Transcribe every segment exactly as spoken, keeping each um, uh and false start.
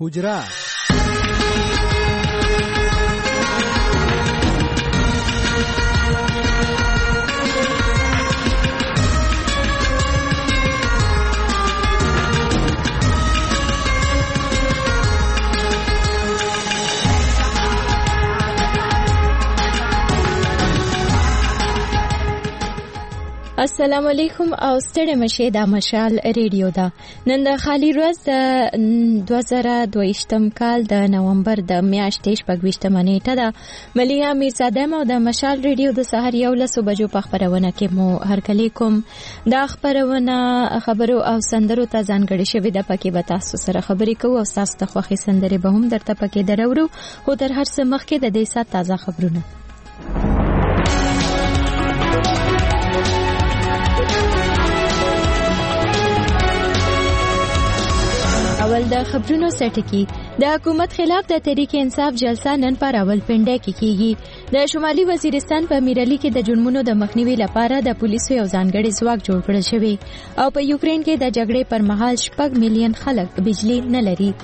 حجره. السلام علیکم او ستړي مشه د مشال ریډیو دا نن د خالی ورځ د دوه زره دوه کال د نومبر د میاشتې شپږویشتمه نیټه ده. ملیا میرزاده مو د مشال ریډیو د سحر یو لسو بجو په خبرونه کې مو هرکلی کوم. دا خبرونه خبرو او سندرو ته ځانګړي شوی د پکې به تاسو سره خبرې کوو او تاسو ته خوښي سندرې به هم درته پکې درورو. خو تر هر څه مخکې د دې سات تازه خبرونه. اول د خبرونو سرټکی. د حکومت خلاف د تحریک انصاف جلسه نن په راولپنډي کې کیږي. د شمالي وزیرستان په میرالي کې د جرمونو د مخنیوي لپاره د پولیسو یو ځانګړی ځواک جوړ کړل شوی او په یوکرين کې د جګړې پر مهال شپږ میلیون خلک بجلی نه لري.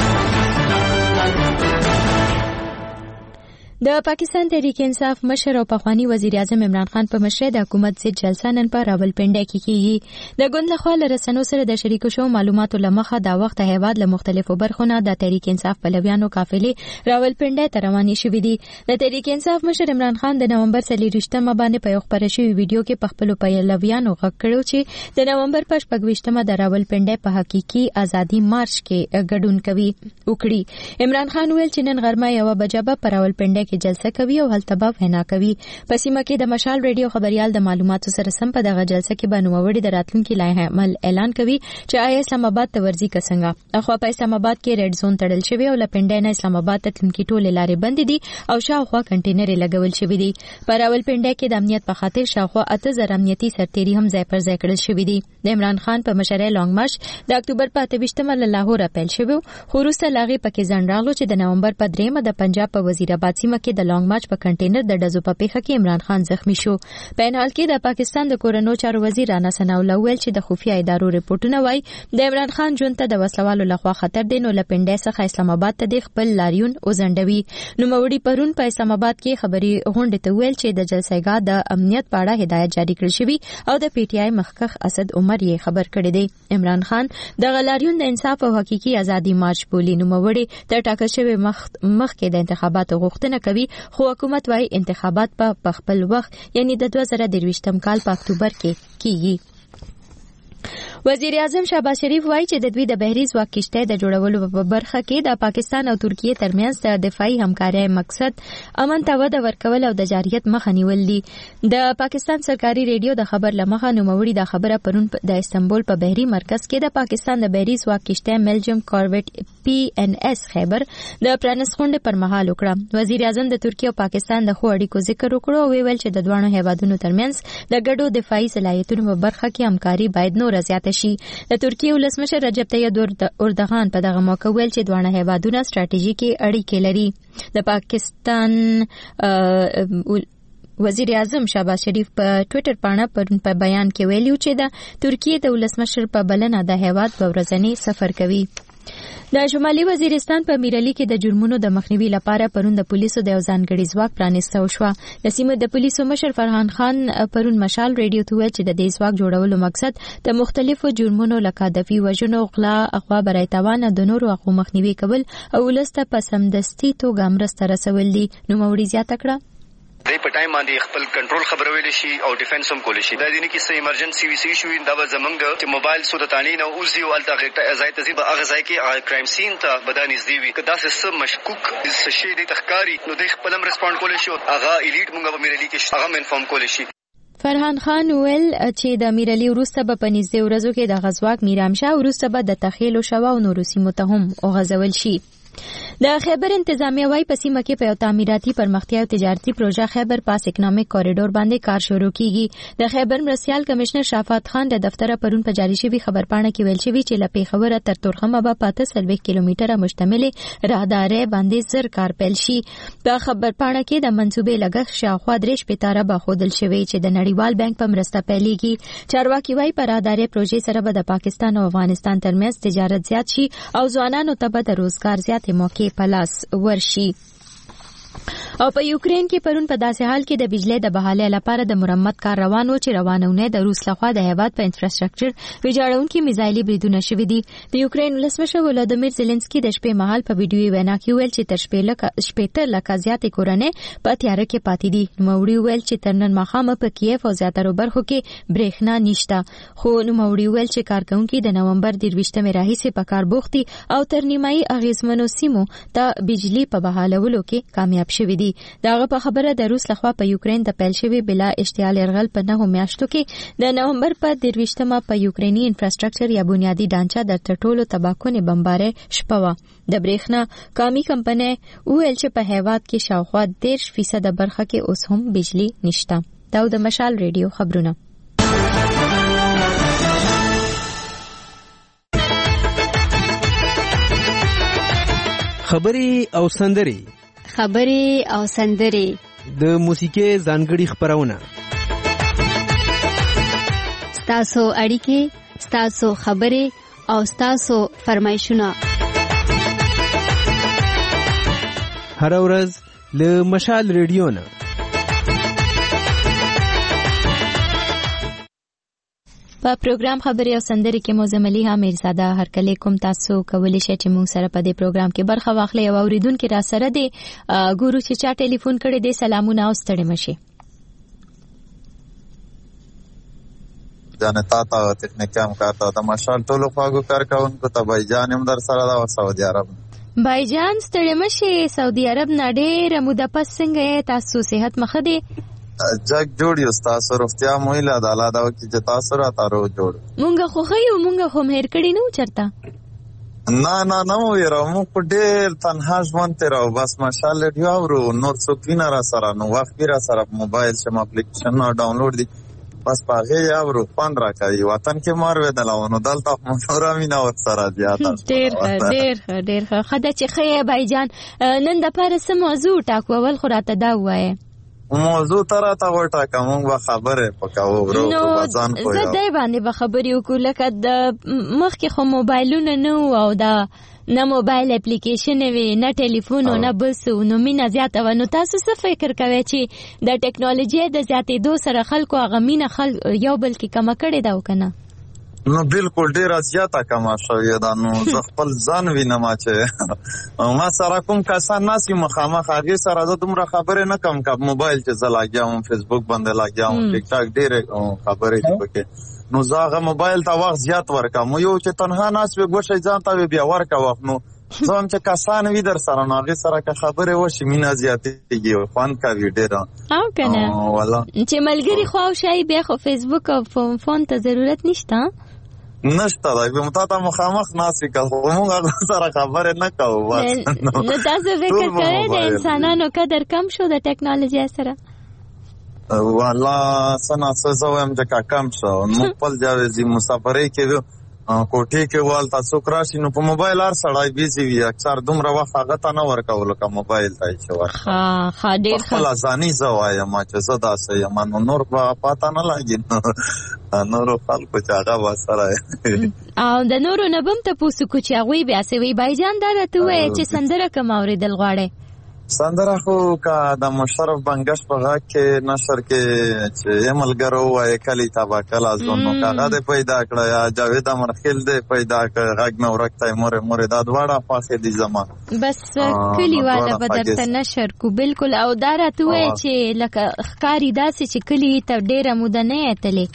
د پاکستان تحریک انصاف مشر او پخوانی وزیر اعظم عمران خان په مشرۍ د حکومت ضد جلسه نن په راولپنډي کې کیږي. د ګوند لخوا له رسنیو سره د شریکو شو معلوماتو لمخه دا وخت هیواد له مختلفو برخو نه د تحریک انصاف پلویانو قافلې راولپنډي ته روانې شوې دي. د تحریک انصاف مشر عمران خان د نومبر څلورویشتمه باندې په یو خبره شوی ویډیو کې په خپل پلویانو غږ کړو چې د نومبر په شپږویشتمه د راولپنډي په حقيقي ازادي مارچ کې ګډون کوي وکړي. عمران خان ویل چې نن غرمه یو بجې په راولپنډي کې جلسه کوي او هلته به وینا کوي. په سیمه کې د مشال ریډیو خبريال د معلوماتو سره سم په دغه جلسه کې به نوموړي د راتلونکي لایحه عمل اعلان کوي چې آیا اسلام آباد ته ورځي کسنګ. اخو په اسلام آباد کې ریډ زون تړل شوی او لپنډای نه اسلام آباد ته تلونکي ټولې لارې بند دي او شاوخوا کنټینر لګول شوی دي. په راولپنډي کې د امنیت په خاطر شاوخوا اته زره امنیتي سرتيري هم ځای پر ځای کړل شوی دي. د عمران خان په مشرۍ لانګ مارچ د اکتوبر په اتهویشتمه له لاهور پیل شوی خو وروسته لاغي پکې ځان راغلو چې د نومبر په دریمه د پنجاب په وزیر آباد سیمه کې د لانګ مارچ په کنټینر د ډزو په پیښه کې عمران خان زخمی شو. په ان حال کې د پاکستان د کورونو چارو وزیر رانا ثنا الله ویل چې د خفیه ادارو رپورټونه وایي د عمران خان جون ته د وسلوالو لخوا خطر دی نو لپنډای څخه اسلام آباد ته د خپل لاریون وزندوي. نو موري پرون په اسلام آباد کې خبري غونډه ته ویل چې د جلسېګاه د امنیت په اړه هدایت جاری کړل شوی او د پی ټی آی مخکخ اسد عمر یې خبر کړی دی. عمران خان د غلاریون د انصاف او حقيقي ازادي مارچ بولی نو موري د ټاکل شوی مخ مخکې د انتخاباتو غوښتنه کوي خو حکومت وايي انتخابات په خپل وخت یعنی د دوه زره درویشتم کال په اکتوبر کې کیږي. وزیر اعظم شهباز شریف وایي چې د دوی د بحري ځواک کشته د جوړولو په برخه کې د پاکستان او ترکیه ترمنځ د دفاعي همکارۍ مقصد امن ته وده ورکول او د جاريت مخه نیول دي. د پاکستان سرکاري ریډیو د خبر لمخه نوموړي د خبره پرون د استنبول په بحري مرکز کې د پاکستان د بحري ځواک کشته ملجم کارویټ پی ان اس خیبر د پرانسخونډ پر مهال وکړه. وزیر اعظم د ترکیه او پاکستان د خو اړیکو ذکر وکړو او ویل چې د دوه هیوادونو ترمنځ د ګډو دفاعي صلاحیتونو په برخه کې همکاري باید نور زیاته شي. د ترکیه ولسمشر رجب طیب اردوغان په دغه موقع ویل چې دوه هیوادونه ستراتیژیکي اړیکې لري. د پاکستان وزیر اعظم شهباز شریف په ټوئیټر باندې په بیان کې ویلي چې د ترکیه د ولسمشر په بلنه د هیواد په ورځنی سفر کوي. د شمالي وزیرستان په میرالي کې د جرمونو د مخنیوي لپاره پرون د پولیسو د ځانګړي ځواک پرانیسته شو. د سیمې د پولیسو مشر فرحان خان پرون مشال ریډیو ته ویل چې د دې ځواک جوړولو مقصد د مختلفو جرمونو لکه د فی وژنو، غلا، اغوا، برایتوان، د نورو حقوقو مخنیوي کول او ولسته په سمدستي توګه مرسته رسول دي. نو موري زیاته کړه د په ټایم باندې خپل کنټرول خبرو ویل شي او ډیفنس هم کول شي. دا دي نه کې سې ایمرجنسي وی سي شو دا به زمونږ چې موبایل سو د تانی نه اوسي او الته ځای ته به هغه ځای کې کرایم سین ته بدانې زی وي کدا څه مشکوک څه شي د تخکاری نو د خپل هم ریسپونډ کول شي هغه الیټ مونږ په میرالي کې هغه انفارم کول شي. فرحان خان ویل چې د میرالي وروسته به په نږدې ورځو کې د غزواک میرامشه وروسته به د تخیل او شوا او نورو سیمو ته هم وغځول شي. د خیبر انتظامیه وايي په سیمه کې په یو تعمیراتي پرمختیا او تجارتي پروژه خیبر پاس اکنامک کوریډور باندې کار شروع کیږي. د خیبر مرستیال کمشنر شافات خان د دفتر پرون په جاری شوی خبرپاڼه کې ویل شوی چې له پیښوره تر تورخمه به پاته سلوي کیلومتره مشتمل راهداري باندې زر کار پیل شي. په خبرپاڼه کې د منصوبې لګښت شاوخوا درې شپېته به خودل شوی چې د نړیوال بانک په مرسته پیلېږي. چارواکي وايي په راهداري پروژې سره به د پاکستان او افغانستان ترمنځ تجارت زیات شي او ځوانانو ته به د روزګار زیاتې موقع په لاس ورشي. او په یوکرين کې پرون په داسې حال کې د بجلی د بحالۍ لپاره د مرمت کار روان و چې روانونه د روس لخوا د هیواد په انفراستراکچر ویجاړونکي میزایلي بریدونه شوي دي. د یوکرين ولسمشر ولادیمیر زيلنسکي د شپې مهال په ویډیو وینا کې ویل چې تر شپېته لکه زیاتې کورنۍ په تیاره کې پاتې دي. نوموړي ویل چې تر نن ماښامه په کیف او زیاترو برخو کې برېښنا نشته، خو نوموړي ویل چې کارکونکي د نومبر درویشتمې راهیسې په کار بوخت دي او تر نیمایي اغیزمنو سیمو ته بجلی په بحالولو کې کامیاب شوي دي. داغه په خبره د روس لخوا په یوکرين د پیل شوی بلا اشتعال يرغل په نهو میاشتو کې د نومبر په درویشتمه په یوکريني انفراستراکچر یا بنیادی ډانچه د ټټولو تباکونې بمبارې شپه د برېښنا کامي کمپنۍ ویل چې په هیواد کې شاوخوا دېرش فیصد برخه کې اوس هم بجلی نشته. دا د مشال ریډیو خبرونه. خبري او سندري خبري او سندري د موسیقي ځانګړي خبرونه ستاسو اړیکې ستاسو خبري او ستاسو فرمایشونه هر ورځ له مشال ریډیو نه. په پروګرام خبري او سندري کې موزملي ها میرزاده هر کله کوم تاسو کولی شئ چې موږ سره په دې پروګرام کې برخه واخلئ او اوریدونکو را سره دي ګورو چې چا ټلیفون کړي دي. سلامونه او ستړي مشي. جان تا تا تکنیکام کارتا د مشال ټولو خواږو کارکونکو ته بایجان هم در سره دا سعودي عرب. بایجان ستړي مشي. سعودي عرب نه ډېر موده پس څنګه تاسو صحت مخه دي؟ جګ جوړ یو تاسو روغتیا مو له الله دا چې چې تاسو را تارو جوړ. مونږ خو خو یو مونږ خو مهر کړی نو چرته نه نه نو یره مو په ډېر تنها ژوند تیر او بس ماشاءالله دی او نور څوک نه را سره نو وخت را سره موبایل سم اپلیکیشن ډاونلوډ دي بس پاغه یا ورو پان را کوي وطن کې مار ودلونه دلته مونږ را مینا ور سره زیاته ډېر ډېر ډېر خدای چې خې بایجان نن د پاره سم موضوع ټاکول خو راته دا وایي موضوع تر تا ورټا کوم به خبره پکاو ورو بازان خو زه دای باندې به خبرې وکړم لکه د مخکې خو موبایلونه نو او دا نه موبایل اپلیکیشن وی نه ټلیفون او نه بس نو مینا زیاته و. نو تاسو څه فکر کوئ چې د ټیکنالوژي د زیاتېدو سره خلکو هغه مینا خل یو بل کې کم کړي دا وکنه؟ نو بالکل ډیر زیاته کما شوې ده. نو زه خپل ځان وینم چې ما سره کوم کسان ناسي مخامخ هغه سره د دومره خبرې نه کم کم موبایل چې زه لاګیام فیسبوک باندې لاګیام ټیک ټاک ډیر خبرې دي پکې. نو زه هغه موبایل ته وخت زیات ورکم یو چې تنها ناس به ګوښه ځان ته بیا ورکا وخت نو ځم چې کسان وی در سره نو هغه سره که خبرې وشي مینا زیاتېږي فن کوي ډیر او کنه والله چې ملګری خو شای بیا خو فیسبوک او فون ته ضرورت نشته نشته دا کوم ته مخامخ ناسي که موږ سره خبرې نه کوو. نو تاسو فکر کوئ د انسانانو قدر کم شو د ټیکنالوژي سره؟ والله سنا څه وایم چې کم شو. نو خپل جاوزي مسافرې کې کوټې کې وال تاسو کراشي نو په موبایل هر سړی بیزي وي اکثر دومره وخت هغه ته نه ورکول که موبایل ته چې ورکړي. ها ها ډېر خپل ځاني زه وایم چې زه داسې یم نو نور په پاته نه لګي نورو خلکو چې هغه وسره او د نورو نه بم ته پوسو کو چې هغوی بیا سوي بایجان دا راته وایي چې سندره کوم اورېدل غواړئ؟ سندره خو که د مشرف بنګش په غاږ کې نشر کې چې ملګرو وایي کلی تبا کلا ځون نو هغه دې پیدا کړه یا جاوید امرخیل دې پیدا کړ غاږ مې ورکته مور مور دا دواړه پاسې دي زما بس کلی والا به درته نشر کو بالکل. او دا راته وایي چې لکه ښکاري داسې چې کلی ته ډېره موده نه یې تللی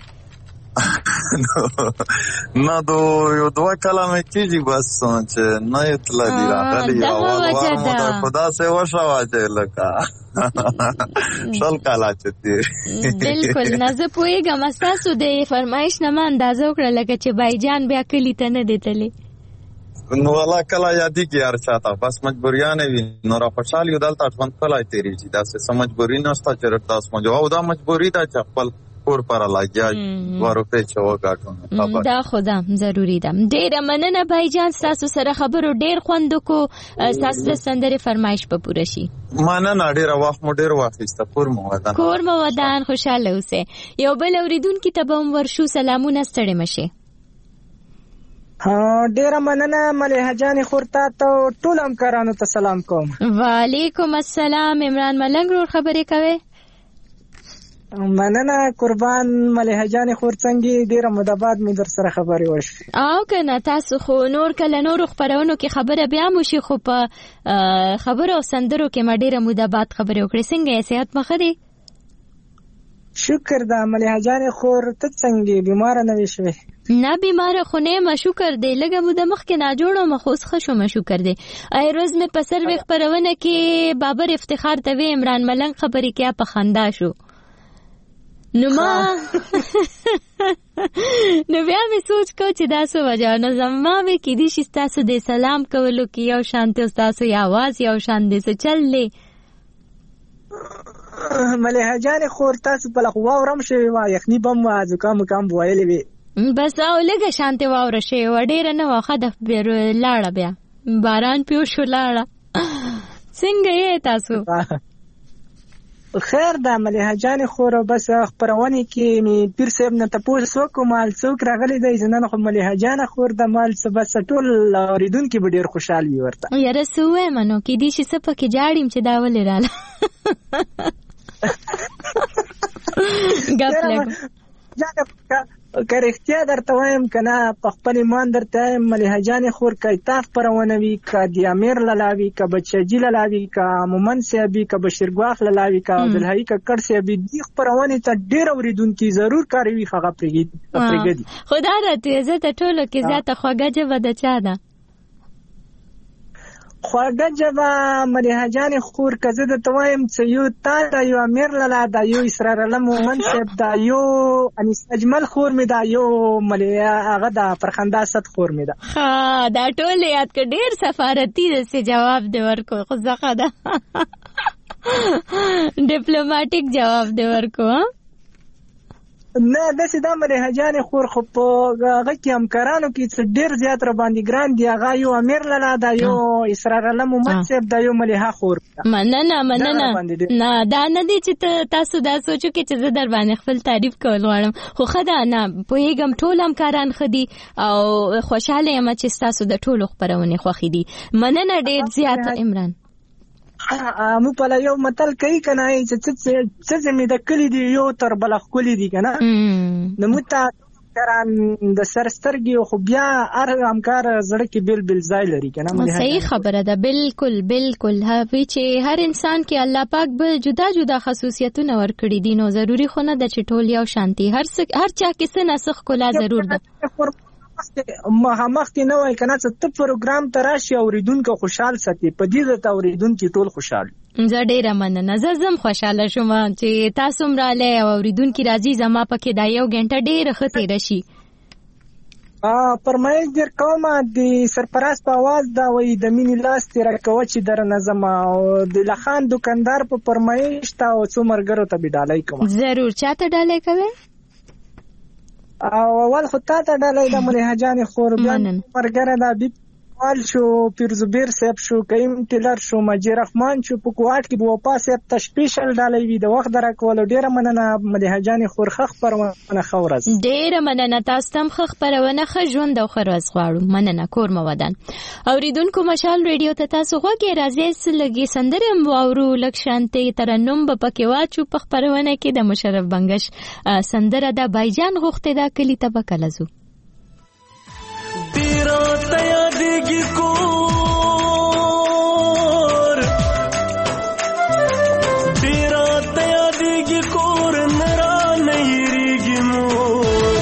نه دو یو دوه کلمې کېږي بس چې نه یې تللي راغلي اول وار مو د خدا سې وشوه چې لکه شل کاله چې تېر بالکل. نه زه پوهېږم ستاسو د فرمایش نه ما اندازه وکړه لکه چې بایجان بیا کلي ته نه دی تللی. نو والله کله یادېږي هر چاته بس مجبوریانې وي نو را خوشحال یو دلته ژوند کله تېرېږي داسې څه مجبوري نشته چې داس مجو او دا مجبوري ده چې خپل کور پر لګیا دوه روپۍ چې وګاټو دا خو ده ضروري ده. ډېره مننه بھائی جان، ستاسو سره خبرو ډېر خوند وکړو. ستاسو د سندرې فرمایش به پوره شي. مننه، ډېره وخت مو ډېر واخیسته. کور مو ودان کور مو ودان، خوشحاله اوسئ. یو بل اورېدونکي ته به هم ورشو. سلامونه، ستړې مه شئ. ډیره مننه ملیحه جانې خور ته ټول همکارانو ته سلام کوم. وعلیکم السلام. عمران ملنګ ورور خبرې کوي. مننه قربان ملیحه جانې خور څنګه ډیره مده بعد مې در سره خبرې وشوې. او کنه تاسو خو نور کله نور خبرونو کې خبره بیا مو شي، خو په خبرو او سندرو کې ما ډیره مده بعد خبرې وکړې. څنګه یې، صحت مخه دی؟ شکر ده ملیحه جانې خور، ته څنګه بیماره نه وې شوې؟ نه بیماره خو نه یم، شکر دی. لږه موده مخکې ناجوړه وم خو اوس ښه شوم، شکر دی. ای روز مې په سروې خپرونه کې بابر افتخار ته وې عمران ملنګ خبرې کیا په خندا شو. نو ما نو بیا مې سوچ کو چې دا څه وجه نو زما مې کېدی شي ستاسو د سلام کولو کې یو شانتي ستاسو یې اواز یو شان دی څه چل دی. ملیحه جانې خور تاسو په لخوا واورم شوې وه، یخني به م زکام وکام ویلې وې. بس او لږه شانتې واوره شوې وه، ډېره نه وه. ښه ده لاړه، بیا باران پیو شو لاړه. څنګه یې تاسو؟ خیر ده ملیحه جانې خور. بس خپرونې کې مې پیر صاحب نه تپوس وکړو مال څوک راغلی دی. زه نن خو ملیحه جانه خور د مال څه بس ټول اورېدونکي به ډېر خوشحال وي ورته. یاره څه ووایم نو کېدای شي څه پکې جاړیم چې دا ولې راله. ګپ لګو که رښتیا درته وایم که نه په خپل ایمان درته وایم ملیحه جانې خور، که تا خپرونه وي، که د امیر لالا وي، که بچجي لالا وي، که مومن صاحب وي، که بشیرګواښ لالا وي، که عبدالحی ککړ صاحب وي، دې خپرونې ته ډېر اورېدونکي ضرور کاروي هغه پرېږدي. خو دا راته زه ته ټولو کې زیاته خوږه ژبه د چا ده؟ خواږه ژبه ملیحه جانې خور که زه درته وایم څه یو تا ده، یو امیر لالا ده، یو اسرار الله مومن صاحب ده، یو انیس اجمل خور مې ده، یو ملیحه هغه ده فرخنده اسد خور مې ده. ښه دا ټول یاد که ډېر سفارتي داسې جواب دې ورکو. خو ځخه ده ډیپلوماټیک جواب دې ورکو. نه داسې دا ملیحه جانې خور خو په هغه کې همکارانو کې څه ډېر زیات را باندې ګران دي. هغه یو امیر لالا ده، یو اسرار الله مومن صاحب ده، یو ملیحه خور ده. مننه مننه. نه دا نه دی چې تاسو دا سوچو کې چې زه در باندې خپل تعریف کول غواړم، خو ښه ده نه پوهېږم ټول همکاران ښه دي او خوشحاله یم چې ستاسو د ټولو خپرونې خوښې دي. مننه ډېر زیات عمران. مو په یو متل کوي که نه چې څه مې د کلي دي یو تر بله ښکلي دي که نه. نو موږ ته همکاران د سر سترګې خو بیا هر همکار زړه کې بیل بیل ځای لري که نه. صحیح خبره ده، بالکل بالکل. هغوی چې هر انسان کې الله پاک به جدا جدا خصوصیتونه ورکړي دي، نو ضروري خو نه ده چې ټول یو شانتي. هر هر چا کې څه نه څه ښکلا ضرور ده. مخامخ کې نه وای کنه چې ته پروګرام ته راشي اوریدونکو خوشحال ساتي، په دې ته اوریدونکو ټول خوشحال. زه ډیره مننه، زه زم خوشاله شوم چې تاسو مراله او اوریدونکو راځي. زما پکې دا یو غنټه ډیره ښه تیر شي. ا پرمایش در کومه د سرپرست په आवाज دا وای د مینی لاس تیر کوي چې در نظم او د لخان دکاندار په پرمایش تا او څومرګرو ته بډالای کوم. ضرور چاته ډالای کوي او اول خو تا ته ډالۍ د ملیحه جانې خور، بیا مرګره دا بیب وال شو، پیر زبیر صاحب شو، کریم ټیلر شو، مجید رحمان شو، په کوټ کې وپا صاحب ته سپیشل ډالۍ وي د وخت درکول. ډیره مننه ملیحه جانې خور، خخ پرونه خورز. ډیره مننه تاسو تم خخ پرونه خ ژوند او خروز غواړو. مننه کور مو ودان. اوریدونکو مشال ریډیو ته تاسو غوږی راځي سلګي سندره مواورو لک شانتي ترنم په پکې واچو په خبرونه کې د مشرف بنگش سندره د بایجان غوښته دا کلی ته بکلزو. तेरा तया देगी कोर, तेरा तया देगी कोर, नरा नहीं रेगी मोर,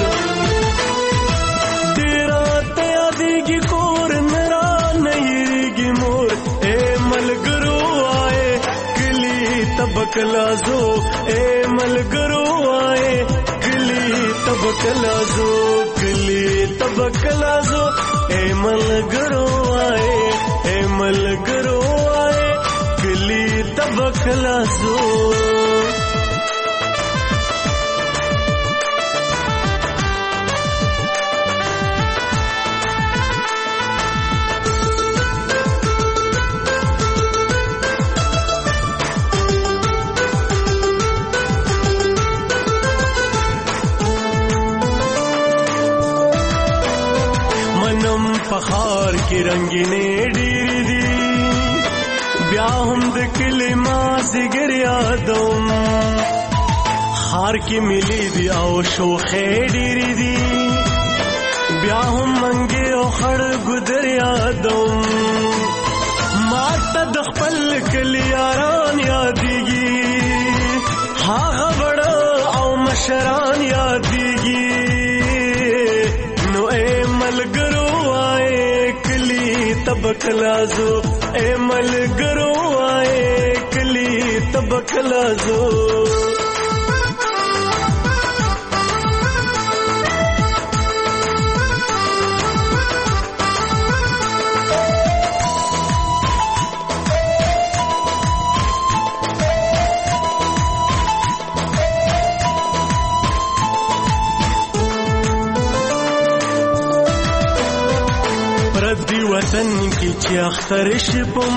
तेरा तया देगी कोर, नरा नहीं रेगी मोर. ए मलगरो आए किली तबकलाजो, ए मलगरो आए किली तबकलाजो, किली तब تبکلازو اے ملګرو آئے اے ملګرو آئے کلی تبکلازو پخار کی رنگینے ډېرې دي بیا هم د کلي مازدیګر یادوم خار کې ملي دي او شوخې ډېرې دي بیا هم منګې او خړ ګودر یادوم ما ته د خپل کلي یاران یادېږي هغه بړه او مشران یادېږي نو اے ملګرو تبکلازو اے ملګرو آئے کلی تبکلازو وطن کی چې اختر شپم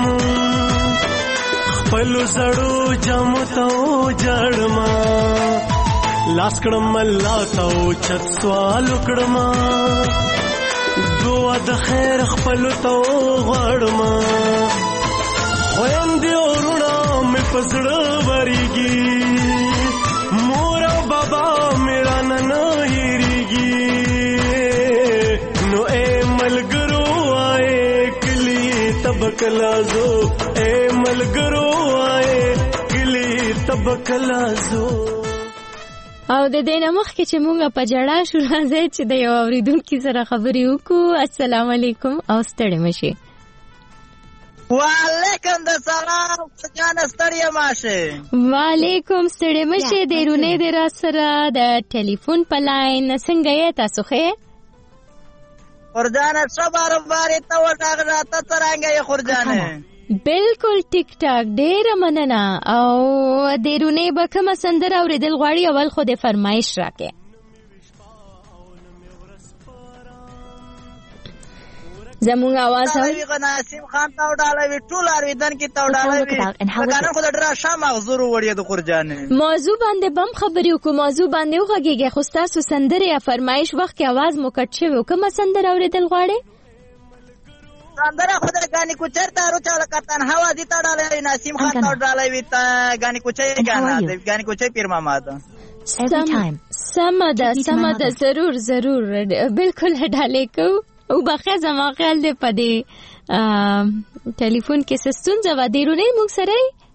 خپل زړو جامو ته جړما لاس کړم الله ته چت سوال کړم دعا د خیر خپل ته غړما خويندې ورونه مې پسړه وريږي مور او بابا میرا نن هېریږي نو اے ملګرو تبکلازو اے ملګرو آئے کلی تبکلازو او د دې نه مخکې چې مونږ په جړا شو راځي چې د یو اوریدونکي سره خبرې وکړو. السلام علیکم او ستړي مشي. وعلیکم السلام جان ستړي ماشه. وعلیکم ستړي مشي. د رونه د را سره د ټلیفون په لاین څنګه یې تاسو ښه خورجانه صبر باري ته وټاغه ته څنګه یې خورجانه؟ بالکل ټیک ټاک ډېر مننه. او د رونه به کوم سندره اوریدل غواړي اول خو د فرمایش راکې. زموږ आवाज اوی نسیم خان تا وډالوي ټول ارویدن کې تا وډالوي لکه خو د ډرا شام مغزور وړي د خورجانه موضوع باندې بم خبرې وکړو. موضوع باندې وغږیږي خو تاسو سندره یا فرمایش وخت کې आवाज مو کټ شوی کوم سندره اوریدل غواړي؟ سندره خو د غاني کوچر ته ورچا لکتن هوا دي تا وډالوي نسیم خان تا وډالوي تا غاني کوچي غانا د غاني کوچي پیر ماما ده سمده سمده ضرور ضرور بالکل ډالې کو او بخیر زما خیال دی په دې ټلیفون کې ستونزه و دیرونه موږ سره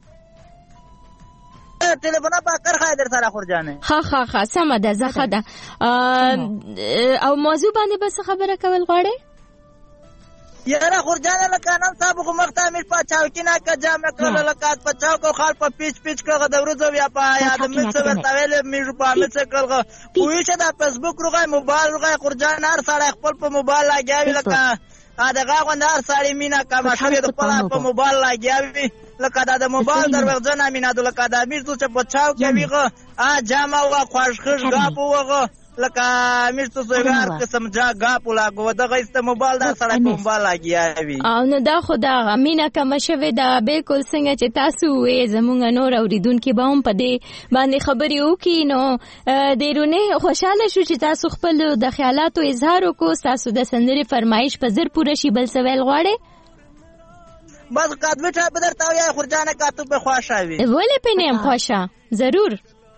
ټلیفون په کار خاطر سره خورجانه ها ها ها سم ده زخه ده او موضوع باندې بس خبره کول غواړي یاره خورجانه لکانم صاحب خو مخته مې پچاو کې نه کا جامه کړل لکات پچاو کو خال په پیچ پیچ کړه د ورځو بیا په یاد مې څه ورتاویل مې په مې څه کړل کوی چې د فیسبوک روغه موبایل روغه خورجانه هر سړی خپل په موبایل لاګیاوي لکه دغه غوندار سړی مینا کما شوی د په موبایل لاګیاوي لکه دا د موبایل دروغجن مینا د لکه د امیر څه پچاو کوي ا جامه وا خوښ خوښ غاپ وغه لکه امیر څه زګار قسم جا غاپ لاګو دغه است موبایل دا سړی په موبایل لاګیاوي او نو دا خدا مینا کما شوی دا بالکل څنګه چې تاسو وې زمونږ نور اوریدونکو به هم په دې باندې خبرې وکړي نو دیرونه خوشاله شو چې تاسو خپل د خیالاتو اظهار وکړو. تاسو د سندري فرمایش په زر پوره شي بل سوال غواړي بس کاتبه ته بدر تا یا خورجانه کاتب به خوشاوي ولې پنیم خوشا ضرور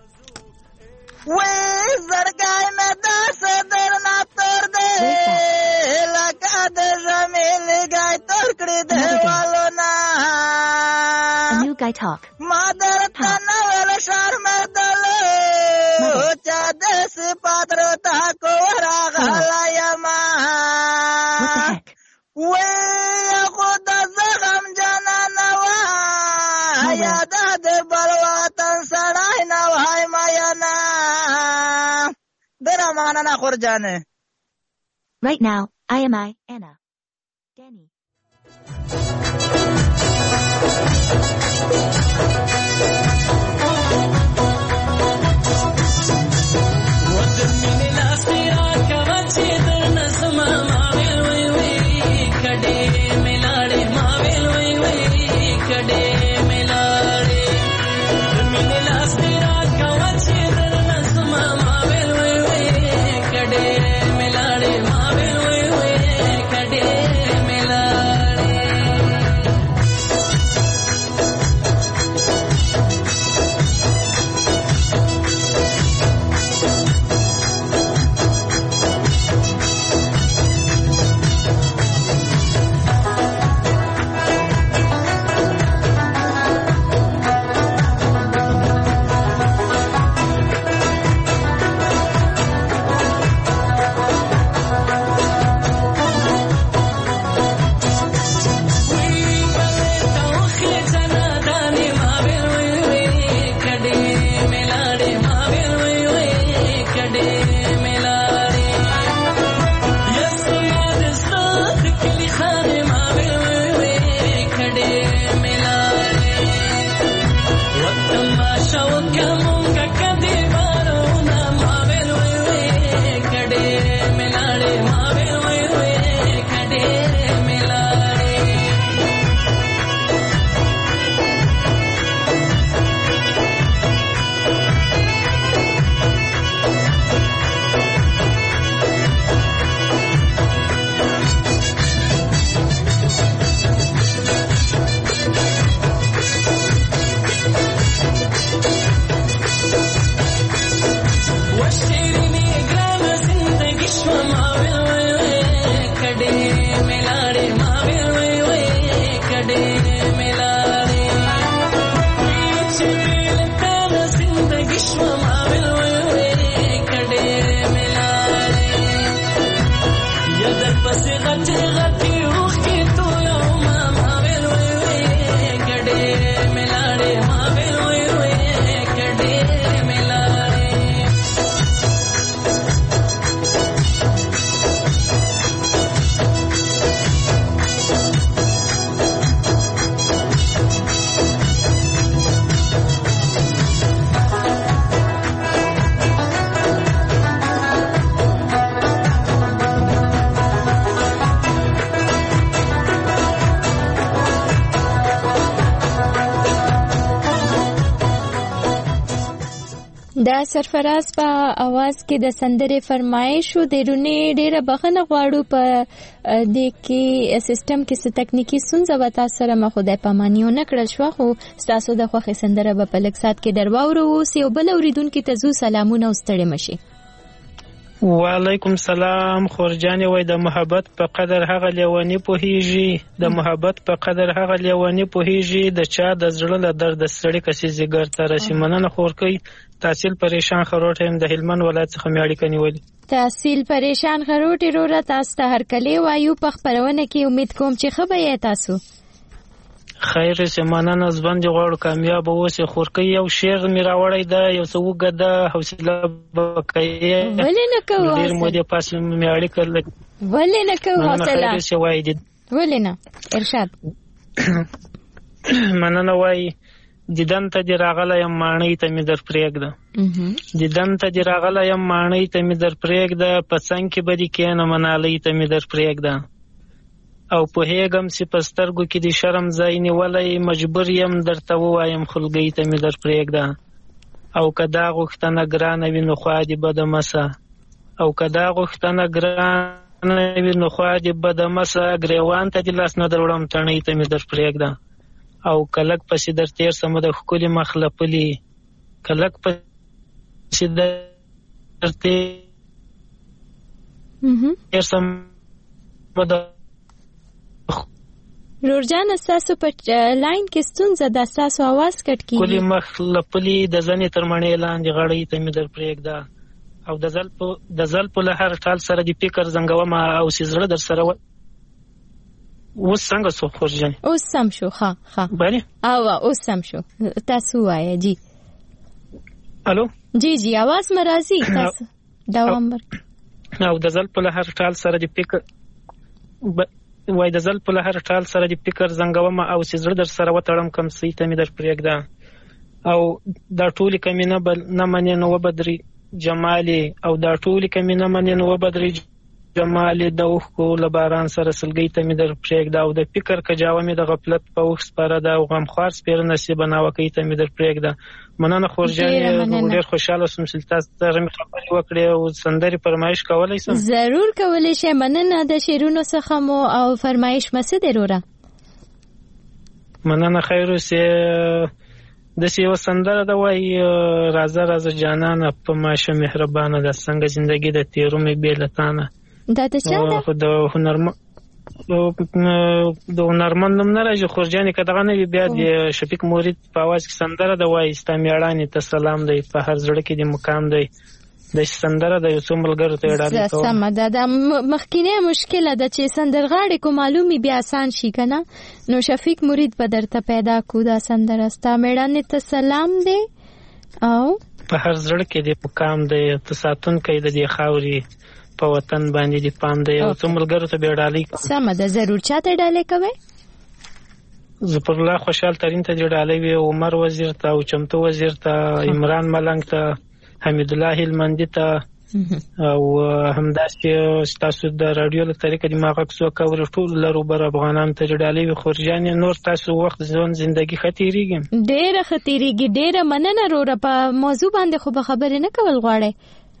وې زرګای مې د صدر نا تر دې لکه د جمیل ګای تر کړې دیوالو نا new guy talk ما درته نو ول شرم دل چا د سپادر تا کو راغلا یما وې خود زغم جنا نوا یاد د بلواتن سړای نو هاي ما یا نا درا معنا نه خورجانه Right now, I am I, Anna. Danny. دا سرفراز په आवाज کې د سندرې فرمایش شو د رونی ډیره بخنه غواړو په د کې سیستم کې څه تکنیکی ستونزه و تاسو سره مخه د پامانیو نه کړل شو خو تاسو د خوخه سندره په پلکسات کې درواورو اوسې او بل اوریدونکو ته زو سلامونه واستړي مشي. وعلیکم سلام خورجان وای د محبت په قدر هغه لیونی پوهیږي د محبت په قدر هغه لیونی پوهیږي د چا د زړه له درد سړی کسي زیګر تر سیمنه خور کوي تحصیل پریشان خروټ هم د هلمند ولایت څخه میاړي کني ولي تحصیل پریشان خروټ وروره تاسو ته هر کلی وایو په خبرونه کې امید کوم چې خبره تاسو خیر سیمانه نزبند غوړ کامیاب اوسه خورکې یو شعر می راوړی دا یو څو وګدا حوصله وکړي ولې نه کوو ډیر مو دې پاس می اړې کړل ولې نه کوو حوصله خیر څه وای دي ولې نه ارشاد مننه وای دیدن ته دی راغله یم مانی ته می در پرېږده دیدن ته دی راغله یم مانی ته می در پرېږده پسنګ کې بدی کینه منالي ته می در پرېږده او په هیګم سی پسترګو کې د شرم ځای نیولای مجبور یم درته وایم خلګی ته می در پرېږده او کدا غوښتنه ګرانه وي نو خوا دې بدمسه او کدا غوښتنه ګرانه وي نو خوا دې بدمسه ګریوان ته د لاس نه دروړم تڼۍ ته می در پرېږده او کلک پسې در تیر سم د ښکلي مخ لپلي کلک پسې در تیر سم د نورجان تاسو په لاین کې ستونزه د تاسو आवाज کټ کیږي کلی مخ لپلی د ځنې تر مڼې لاندې غړې ته می در پرېږده او د زل په د زل په لهر ټال سره د فکر زنګوم او سيزړه در سره و اوس څنګه سو خورجن اوس سم شو ها ها بله او اوس سم شو تاسو وایي جی الو جی جی आवाज مرাজি تاسو دوام ورک او د ځل په لهر ټال سره د فکر وای د ځل په لهر ټال سره د فکر زنګوم او چې زړه در سره وتړم کم سي ته مې در پرېږده او دا ټولې کمې نه نه منې نو وبدري جمالې او دا ټولې کمې نه منې نو وبدري جمالې د اوښکو له باران سره سلګۍ ته مې در پرېږده او د فکر کجاوه مې د غفلت په اوښ سپاره ده او غمخوار سپېره نصیبه ناوکۍ ته مې در پرېږده. مننه خورجانې، ډېر خوشحاله سوم چې تاسو سره مې خبرې وکړې او سندرې فرمایش کولی سم؟ ضرور کولی شئ. مننه د شعرونو څخه مو او فرمایش مو څه دی وروره؟ مننه خیر اوسې. داسې یوه سندره ده وایي راځه راځه جانانه په ماشه مهربانه ده څنګه زندګي د تېرو مې بې له تانه. دا د چا ده؟ خو د هنرمند د هنرمند نوم نه راځي خورجانې، که دغه نه وي بیا د شفیق مرید په اواز کې سندره ده وایي ستا مېړانې ته سلام دی په هر زړه کې د مقام دی. داسې سندره ده یو څو ملګرو ته یې ډالۍ کوم. سمه ده. دا مخکینی مشکله ده چې سندرغاړې کو معلوم وي بیا آسان شي که نه. نو شفیق مرید به درته پیدا کړو دا سندره ستا مېړانې ته سلام دی او په هر زړه کې د مقام دی ته ساتونکی د دې خاورې په وطن باندې د پام دی. او څو ملګرو ته بیا ډالۍ کوم. سمه ده. ضرور. چاته ډالۍ کوئ؟ ظفر الله خوشحال ترین ته دې ډالۍ وي، عمر وزیر ته او چمتو وزیر ته، عمران ملنګ ته، حمید الله هلمندي ته او همداسې ستاسو د راډیو له طریقه د ما غږ څوک اوري ټولو لرو بر افغانانو ته ډالۍ وي. خورجانې نور تاسو وخت ژوند زندګي ښه تېرېږي؟ ډېره ښه تېرېږي. ډېره مننه وروره. په موضوع باندې خو به خبرې نه کول غواړئ؟